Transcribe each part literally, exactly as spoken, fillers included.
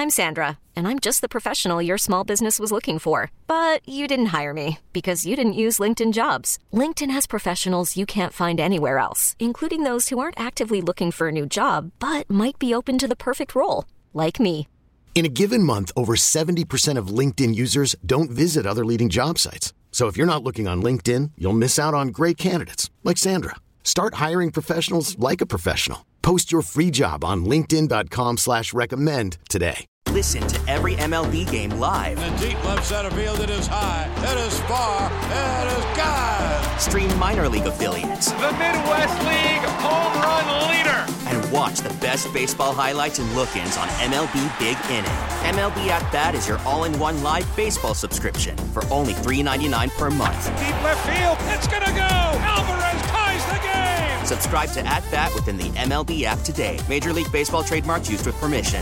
I'm Sandra, and I'm just the professional your small business was looking for. But you didn't hire me because you didn't use LinkedIn Jobs. LinkedIn has professionals you can't find anywhere else, including those who aren't actively looking for a new job, but might be open to the perfect role, like me. In a given month, over seventy percent of LinkedIn users don't visit other leading job sites. So if you're not looking on LinkedIn, you'll miss out on great candidates like Sandra. Start hiring professionals like a professional. Post your free job on linkedin dot com slash recommend today. Listen to every M L B game live. In the deep left center field, it is high, it is far, it is gone. Stream minor league affiliates. The Midwest League home run leader. And watch the best baseball highlights and look-ins on M L B Big Inning. M L B At Bat is your all-in-one live baseball subscription for only three dollars and ninety-nine cents per month. Deep left field, it's gonna go. Alvarez ties the game. Subscribe to At Bat within the M L B app today. Major League Baseball trademarks used with permission.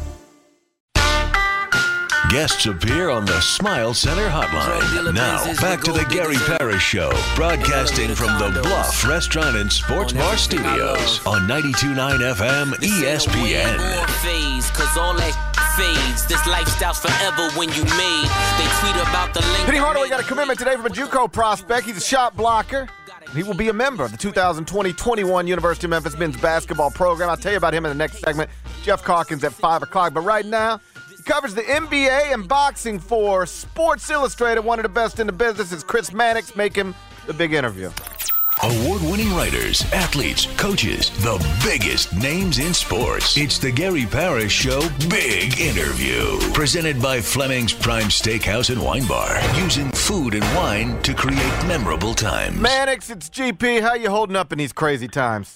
Guests appear on the Smile Center hotline. Now, back to the Gary Parrish Show, broadcasting from the Bluff Restaurant and Sports Bar Studios on ninety-two point nine F M E S P N. Fades. This lifestyle's forever when you made. They tweet about the link. Penny Hardaway got a commitment today from a JUCO prospect. He's a shot blocker. He will be a member of the two thousand twenty twenty-one University of Memphis men's basketball program. I'll tell you about him in the next segment. Jeff Calkins at five o'clock. But right now, he covers the N B A and boxing for Sports Illustrated. One of the best in the business is Chris Mannix. Make him the big interview. Award-winning writers, athletes, coaches, the biggest names in sports. It's the Gary Parrish Show Big Interview. Presented by Fleming's Prime Steakhouse and Wine Bar. Using food and wine to create memorable times. Mannix, it's G P. How you holding up in these crazy times?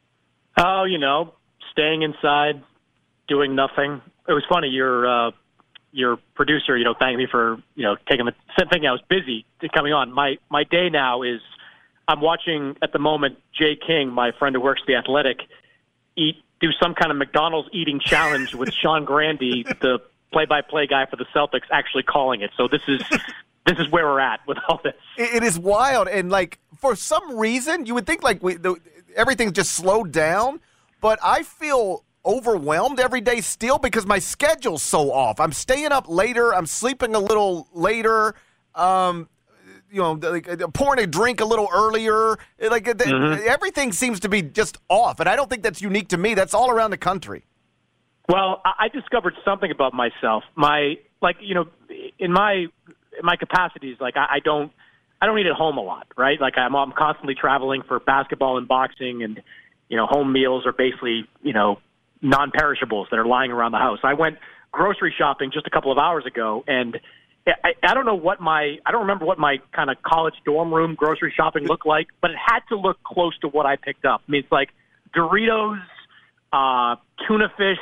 Oh, you know, staying inside, doing nothing. It was funny, your uh, your producer, you know, thanked me for, you know, taking the thinking I was busy coming on. My my day now is I'm watching, at the moment, Jay King, my friend who works at The Athletic, eat do some kind of McDonald's eating challenge with Sean Grandy, the play-by-play guy for the Celtics, actually calling it. So this is this is where we're at with all this. It is wild. And, like, for some reason, you would think, like, we, the, everything's just slowed down. But I feel overwhelmed every day still because my schedule's so off. I'm staying up later. I'm sleeping a little later. Um You know, like pouring a drink a little earlier. Like mm-hmm. Everything seems to be just off, and I don't think that's unique to me. That's all around the country. Well, I discovered something about myself. My like, you know, in my in my capacities, like I, I don't I don't eat at home a lot, right? Like I'm I'm constantly traveling for basketball and boxing, and you know, home meals are basically you know non-perishables that are lying around the house. I went grocery shopping just a couple of hours ago, and I, I don't know what my, I don't remember what my kind of college dorm room grocery shopping looked like, but it had to look close to what I picked up. I mean, it's like Doritos, uh, tuna fish,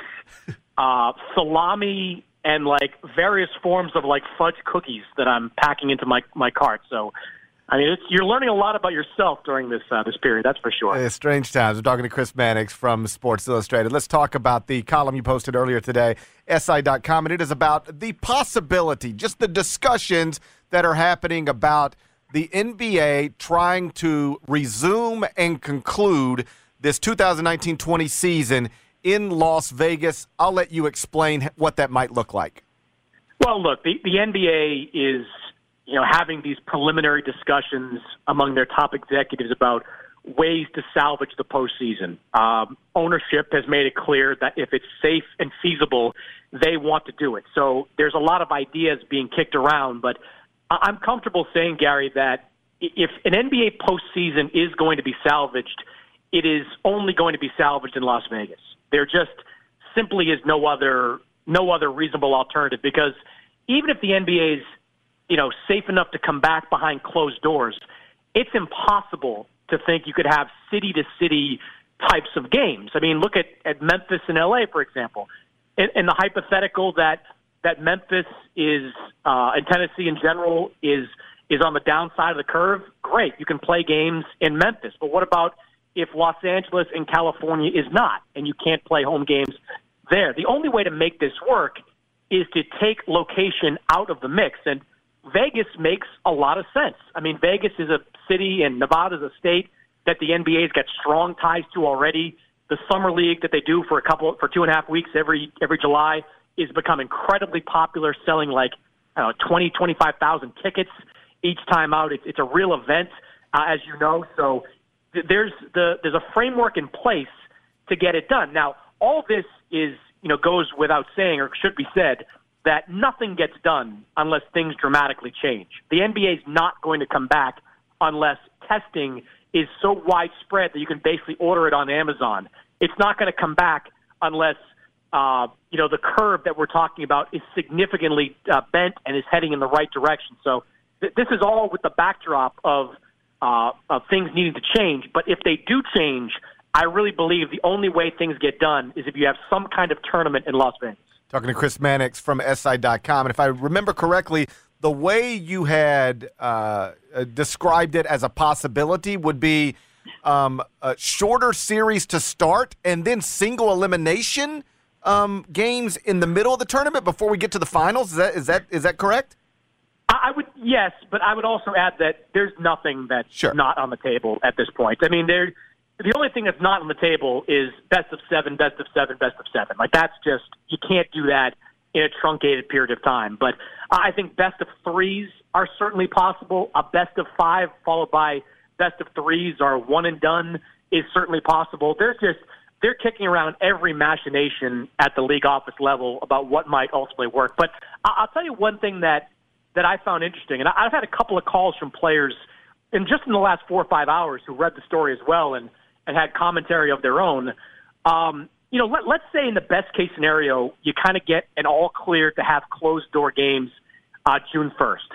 uh, salami, and like various forms of like fudge cookies that I'm packing into my, my cart. So, I mean, it's, you're learning a lot about yourself during this uh, this period, that's for sure. Yeah, strange times. I'm talking to Chris Mannix from Sports Illustrated. Let's talk about the column you posted earlier today, S I dot com, and it is about the possibility, just the discussions that are happening about the N B A trying to resume and conclude this two thousand nineteen twenty season in Las Vegas. I'll let you explain what that might look like. Well, look, the, the N B A is, you know, having these preliminary discussions among their top executives about ways to salvage the postseason. Um, ownership has made it clear that if it's safe and feasible, they want to do it. So there's a lot of ideas being kicked around, but I'm comfortable saying, Gary, that if an N B A postseason is going to be salvaged, it is only going to be salvaged in Las Vegas. There just simply is no other no other reasonable alternative, because even if the N B A is, you know, safe enough to come back behind closed doors, it's impossible to think you could have city-to-city types of games. I mean, look at, at Memphis and L A, for example. In, in the hypothetical that that Memphis is uh, and Tennessee in general is is on the downside of the curve, great, you can play games in Memphis. But what about if Los Angeles and California is not, and you can't play home games there? The only way to make this work is to take location out of the mix, and Vegas makes a lot of sense. I mean, Vegas is a city and Nevada is a state that the N B A's got strong ties to already. The summer league that they do for a couple for two and a half weeks every every July is become incredibly popular, selling like I don't know, twenty, twenty-five thousand tickets each time out. It's, it's a real event, uh, as you know. So th- there's the there's a framework in place to get it done. Now, all this is, you know, goes without saying, or should be said, that nothing gets done unless things dramatically change. The N B A is not going to come back unless testing is so widespread that you can basically order it on Amazon. It's not going to come back unless, uh, you know, the curve that we're talking about is significantly uh, bent and is heading in the right direction. So th- this is all with the backdrop of, uh, of things needing to change. But if they do change, I really believe the only way things get done is if you have some kind of tournament in Las Vegas. Talking to Chris Mannix from S I dot com. And if I remember correctly, the way you had uh, described it as a possibility would be um, a shorter series to start and then single elimination um, games in the middle of the tournament before we get to the finals. Is that is that is that correct? I would, yes, but I would also add that there's nothing that's sure. not on the table at this point. I mean, there. The only thing that's not on the table is best of seven, best of seven, best of seven. Like, that's just, you can't do that in a truncated period of time. But I think best of threes are certainly possible. A best of five followed by best of threes or one and done is certainly possible. There's just, they're kicking around every machination at the league office level about what might ultimately work. But I'll tell you one thing that, that I found interesting, and I've had a couple of calls from players and just in the last four or five hours who read the story as well and, and had commentary of their own. Um, you know, let, let's say in the best case scenario, you kind of get an all clear to have closed door games uh, June first.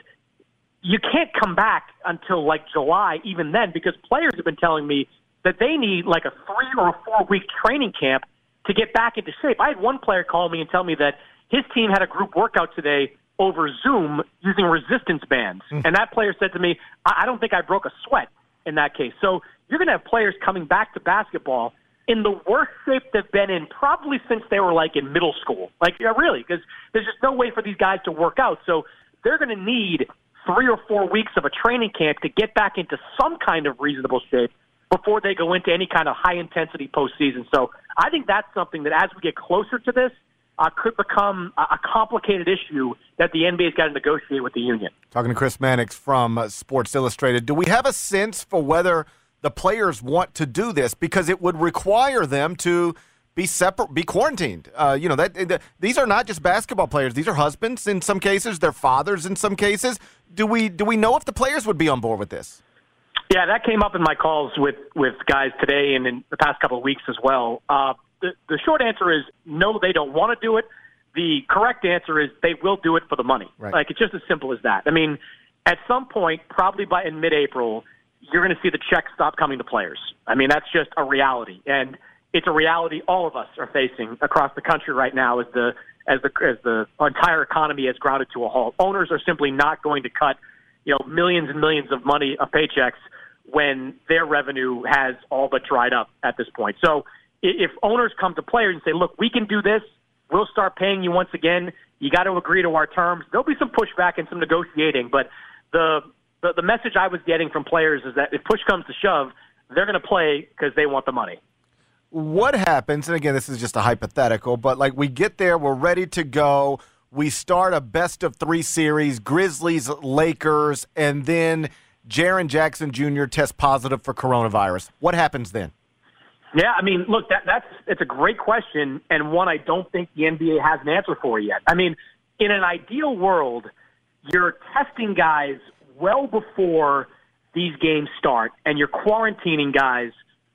You can't come back until like July, even then, because players have been telling me that they need like a three or a four week training camp to get back into shape. I had one player call me and tell me that his team had a group workout today over Zoom using resistance bands. Mm. And that player said to me, I, I don't think I broke a sweat in that case. So you're going to have players coming back to basketball in the worst shape they've been in probably since they were like in middle school. Like, yeah, really, because there's just no way for these guys to work out. So they're going to need three or four weeks of a training camp to get back into some kind of reasonable shape before they go into any kind of high-intensity postseason. So I think that's something that as we get closer to this, Uh, could become a, a complicated issue that the N B A's got to negotiate with the union. Talking to Chris Mannix from uh, Sports Illustrated. Do we have a sense for whether the players want to do this? Because it would require them to be separate, be quarantined. Uh, you know, that the, these are not just basketball players; these are husbands in some cases, they're fathers in some cases. Do we do we know if the players would be on board with this? Yeah, that came up in my calls with with guys today and in the past couple of weeks as well. Uh, The, the short answer is no, they don't want to do it. The correct answer is they will do it for the money. Right. Like, it's just as simple as that. I mean, at some point, probably by in mid-April, you're going to see the checks stop coming to players. I mean, that's just a reality. And it's a reality all of us are facing across the country right now as the as the as the entire economy has grounded to a halt. Owners are simply not going to cut, you know, millions and millions of money of paychecks when their revenue has all but dried up at this point. So if owners come to players and say, look, we can do this, we'll start paying you once again, you got to agree to our terms, there'll be some pushback and some negotiating. But the, the, the message I was getting from players is that if push comes to shove, they're going to play because they want the money. What happens, and again, this is just a hypothetical, but like we get there, we're ready to go, we start a best of three series, Grizzlies, Lakers, and then Jaren Jackson Junior tests positive for coronavirus. What happens then? Yeah, I mean, look, that, that's it's a great question, and one I don't think the N B A has an answer for yet. I mean, in an ideal world, you're testing guys well before these games start, and you're quarantining guys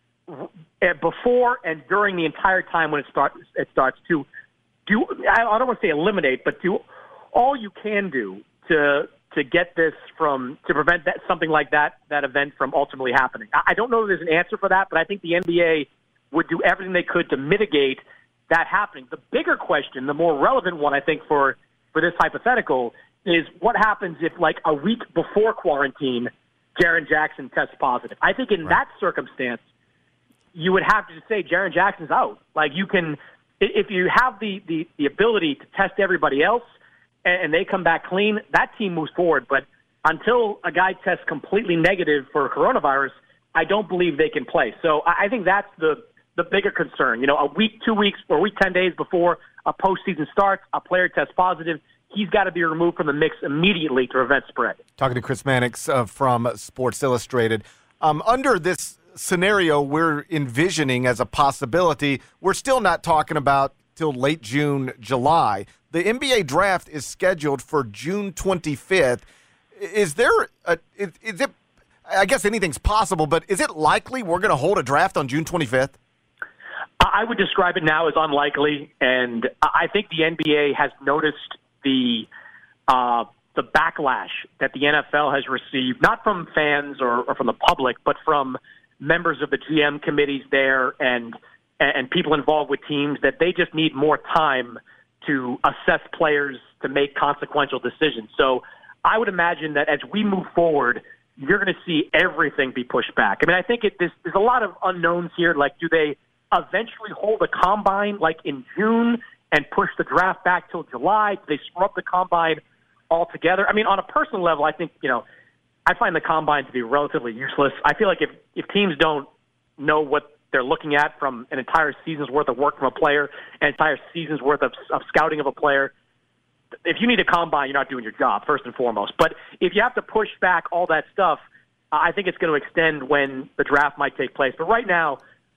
before and during the entire time when it starts. It starts to do. I don't want to say eliminate, but do all you can do to to get this from to prevent that something like that that event from ultimately happening. I don't know if there's an answer for that, but I think the N B A would do everything they could to mitigate that happening. The bigger question, the more relevant one, I think, for for this hypothetical is what happens if, like, a week before quarantine, Jaren Jackson tests positive. I think in right. that circumstance, you would have to say Jaren Jackson's out. Like, you can, if you have the the, the ability to test everybody else, and they come back clean, that team moves forward. But until a guy tests completely negative for coronavirus, I don't believe they can play. So I think that's the the bigger concern. You know, a week, two weeks, or a week, ten days before a postseason starts, a player tests positive. He's got to be removed from the mix immediately to prevent spread. Talking to Chris Mannix uh, from Sports Illustrated. Um, under this scenario we're envisioning as a possibility, we're still not talking about till late June, July. The N B A draft is scheduled for June twenty-fifth. Is there a, is, is it, I guess anything's possible, but is it likely we're going to hold a draft on June twenty-fifth? I would describe it now as unlikely, and I think the N B A has noticed the uh, the backlash that the N F L has received, not from fans or, or from the public, but from members of the G M committees there and and people involved with teams, that they just need more time to assess players to make consequential decisions. So I would imagine that as we move forward, you're going to see everything be pushed back. I mean, I think it, there's, there's a lot of unknowns here. Like, do they eventually hold a combine like in June and push the draft back till July? Do they scrub the combine altogether? I mean, on a personal level, I think, you know, I find the combine to be relatively useless. I feel like if, if teams don't know what they're looking at from an entire season's worth of work from a player, an entire season's worth of, of scouting of a player, if you need a combine, you're not doing your job, first and foremost. But if you have to push back all that stuff, I think it's going to extend when the draft might take place. But right now,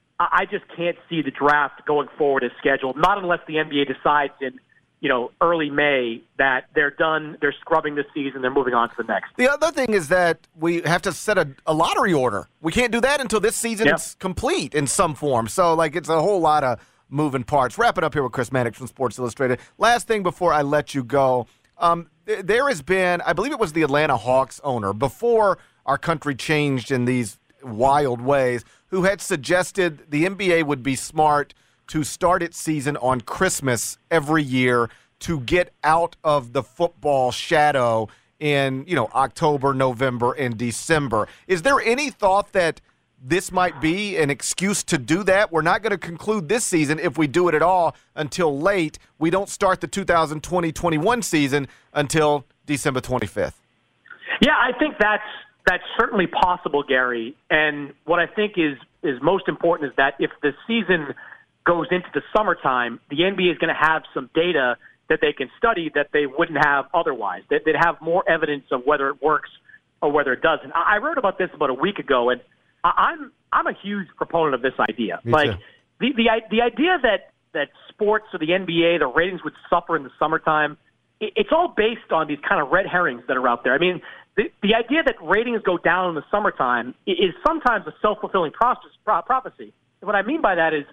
I just can't see the draft going forward as scheduled, not unless the N B A decides in, you know, early May that they're done, they're scrubbing the season, they're moving on to the next. The other thing is that we have to set a, a lottery order. We can't do that until this season yep. is complete in some form. So, like, it's a whole lot of moving parts. Wrap it up here with Chris Mannix from Sports Illustrated. Last thing before I let you go. Um, th- there has been, I believe it was the Atlanta Hawks owner, before our country changed in these wild ways, who had suggested the N B A would be smart to start its season on Christmas every year to get out of the football shadow in, you know, October, November, and December. Is there any thought that this might be an excuse to do that? We're not going to conclude this season if we do it at all until late. We don't start the two thousand twenty twenty-one season until December twenty-fifth. Yeah, I think that's that's certainly possible, Gary. And what I think is is most important is that if the season goes into the summertime, the N B A is going to have some data that they can study that they wouldn't have otherwise. That they'd have more evidence of whether it works or whether it doesn't. I wrote about this about a week ago, and I'm I'm a huge proponent of this idea. Me like too. the the the idea that that sports or the N B A, the ratings would suffer in the summertime, it, it's all based on these kind of red herrings that are out there. I mean, the the idea that ratings go down in the summertime is sometimes a self-fulfilling process, pro- prophecy. And what I mean by that is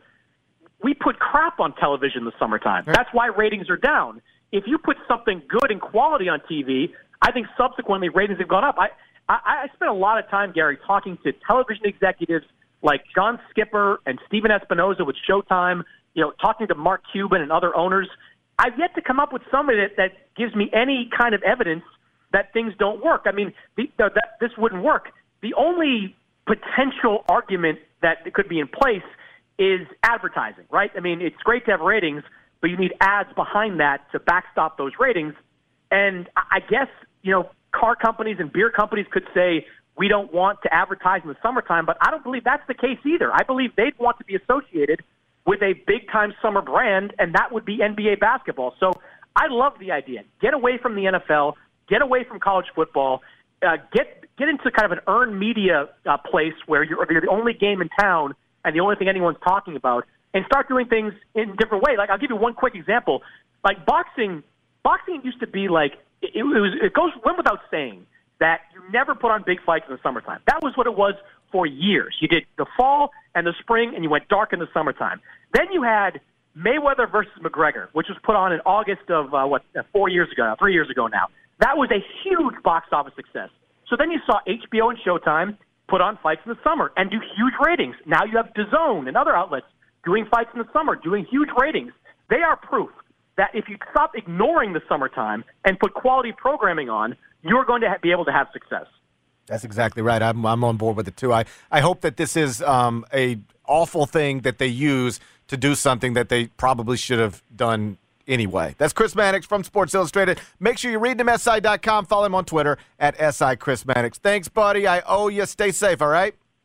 we put crap on television in the summertime. That's why ratings are down. If you put something good and quality on T V, I think subsequently ratings have gone up. I I, I spent a lot of time, Gary, talking to television executives like John Skipper and Steven Espinoza with Showtime, you know, talking to Mark Cuban and other owners. I've yet to come up with somebody that, that gives me any kind of evidence that things don't work. I mean, the, the, that this wouldn't work. The only potential argument that could be in place is advertising, right? I mean, it's great to have ratings, but you need ads behind that to backstop those ratings. And I guess, you know, car companies and beer companies could say, we don't want to advertise in the summertime, but I don't believe that's the case either. I believe they'd want to be associated with a big-time summer brand, and that would be N B A basketball. So I love the idea. Get away from the N F L, get away from college football, uh, get get into kind of an earned media uh, place where you're, you're the only game in town and the only thing anyone's talking about, and start doing things in a different way. Like, I'll give you one quick example. Like, boxing, boxing used to be like, it, it was, it goes went without saying that you never put on big fights in the summertime. That was what it was for years. You did the fall and the spring, and you went dark in the summertime. Then you had Mayweather versus McGregor, which was put on in August of, uh, what, uh, four years ago now, three years ago now. That was a huge box office success. So then you saw H B O and Showtime put on fights in the summer and do huge ratings. Now you have DAZN and other outlets doing fights in the summer, doing huge ratings. They are proof that if you stop ignoring the summertime and put quality programming on, you're going to ha- be able to have success. That's exactly right. I'm I'm on board with it too. I, I hope that this is um, a awful thing that they use to do something that they probably should have done anyway. That's Chris Mannix from Sports Illustrated. Make sure you read him S I dot com. Follow him on Twitter at S I Chris Mannix. Thanks, buddy. I owe you. Stay safe, all right?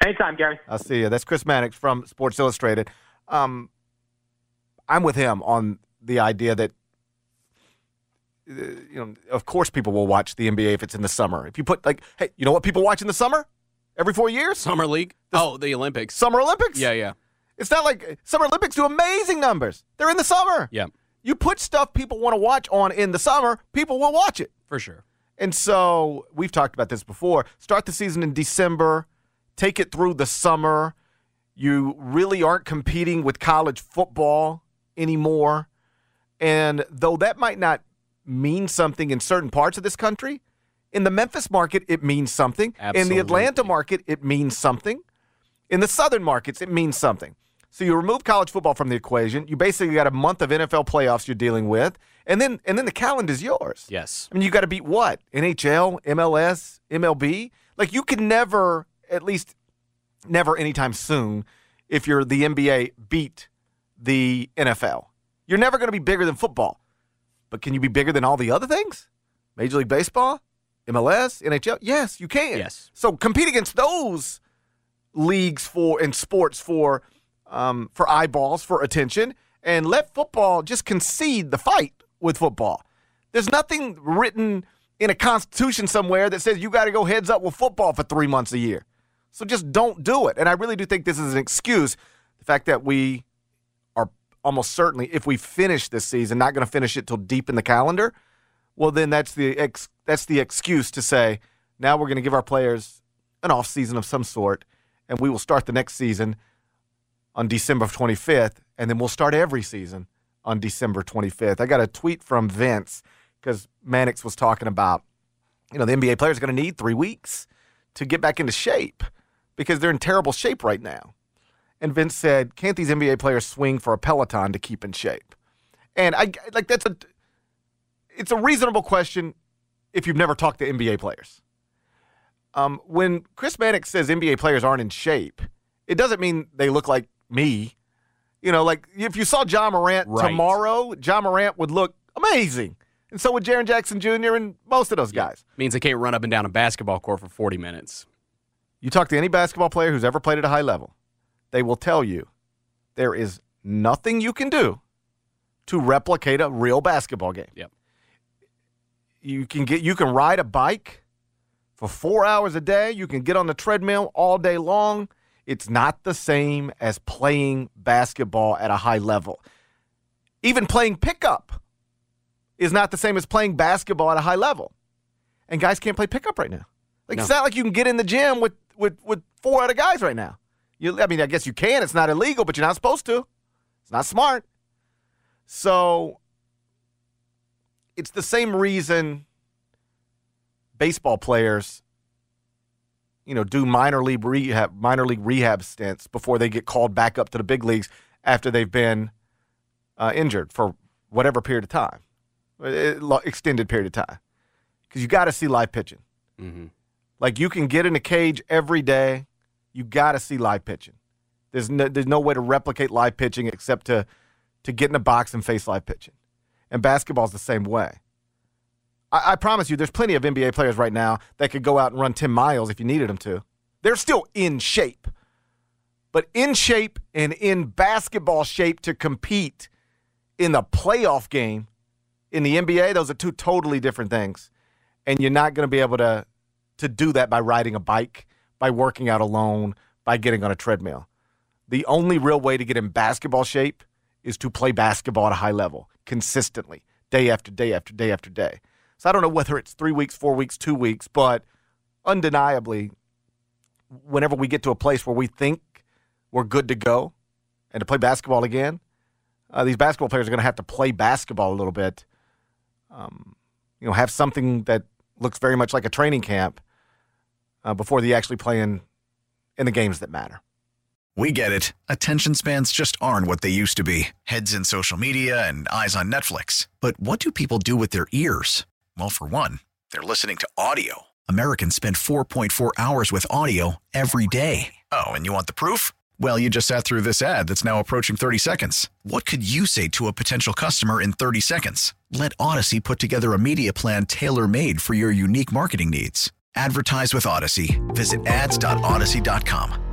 Anytime, Gary. I'll see you. That's Chris Mannix from Sports Illustrated. Um, I'm with him on the idea that, uh, you know, of course people will watch the N B A if it's in the summer. If you put, like, hey, you know what people watch in the summer? Every four years? Summer League? The, oh, the Olympics. Summer Olympics? Yeah, yeah. It's not like Summer Olympics do amazing numbers. They're in the summer. Yeah. You put stuff people want to watch on in the summer, people will watch it. For sure. And so we've talked about this before. Start the season in December. Take it through the summer. You really aren't competing with college football anymore. And though that might not mean something in certain parts of this country, in the Memphis market, it means something. Absolutely. In the Atlanta market, it means something. In the southern markets, it means something. So you remove college football from the equation. You basically got a month of N F L playoffs you're dealing with. And then and then the calendar's yours. Yes. I mean, you got to beat what? N H L, M L S, M L B? Like, you can never, at least never anytime soon, if you're the N B A, beat the N F L. You're never going to be bigger than football. But can you be bigger than all the other things? Major League Baseball, M L S, N H L? Yes, you can. Yes. So compete against those leagues for and sports for um, for eyeballs, for attention, and let football just concede the fight with football. There's nothing written in a constitution somewhere that says you got to go heads up with football for three months a year. So just don't do it. And I really do think this is an excuse. The fact that we are almost certainly, if we finish this season, not going to finish it till deep in the calendar, well, then that's the ex- that's the excuse to say, now we're going to give our players an off season of some sort, and we will start the next season on December twenty-fifth, and then we'll start every season on December twenty-fifth. I got a tweet from Vince because Mannix was talking about, you know, the N B A players are going to need three weeks to get back into shape because they're in terrible shape right now. And Vince said, can't these N B A players swing for a Peloton to keep in shape? And I like that's a it's a reasonable question if you've never talked to N B A players. Um, when Chris Mannix says N B A players aren't in shape, it doesn't mean they look like me. You know, like if you saw John Morant right. tomorrow, John Morant would look amazing. And so would Jaren Jackson Junior and most of those yeah. guys. Means they can't run up and down a basketball court for forty minutes. You talk to any basketball player who's ever played at a high level, they will tell you there is nothing you can do to replicate a real basketball game. Yep. You can get you can ride a bike for four hours a day. You can get on the treadmill all day long. It's not the same as playing basketball at a high level. Even playing pickup is not the same as playing basketball at a high level. And guys can't play pickup right now. Like no. It's not like you can get in the gym with, with, with four other guys right now. You, I mean, I guess you can. It's not illegal, but you're not supposed to. It's not smart. So it's the same reason baseball players, you know, do minor league rehab, minor league rehab stints before they get called back up to the big leagues after they've been uh, injured for whatever period of time, extended period of time, because you got to see live pitching. Mm-hmm. Like you can get in a cage every day, you got to see live pitching. There's no, there's no way to replicate live pitching except to to get in a box and face live pitching, and basketball's the same way. I promise you, there's plenty of N B A players right now that could go out and run ten miles if you needed them to. They're still in shape. But in shape and in basketball shape to compete in the playoff game in the N B A, those are two totally different things. And you're not going to be able to, to do that by riding a bike, by working out alone, by getting on a treadmill. The only real way to get in basketball shape is to play basketball at a high level consistently, day after day after day after day. So I don't know whether it's three weeks, four weeks, two weeks, but undeniably, whenever we get to a place where we think we're good to go and to play basketball again, uh, these basketball players are going to have to play basketball a little bit, um, you know, have something that looks very much like a training camp uh, before they actually play in, in the games that matter. We get it. Attention spans just aren't what they used to be. Heads in social media and eyes on Netflix. But what do people do with their ears? Well, for one, they're listening to audio. Americans spend four point four hours with audio every day. Oh, and you want the proof? Well, you just sat through this ad that's now approaching thirty seconds. What could you say to a potential customer in thirty seconds? Let Odyssey put together a media plan tailor-made for your unique marketing needs. Advertise with Odyssey. Visit ads dot odyssey dot com.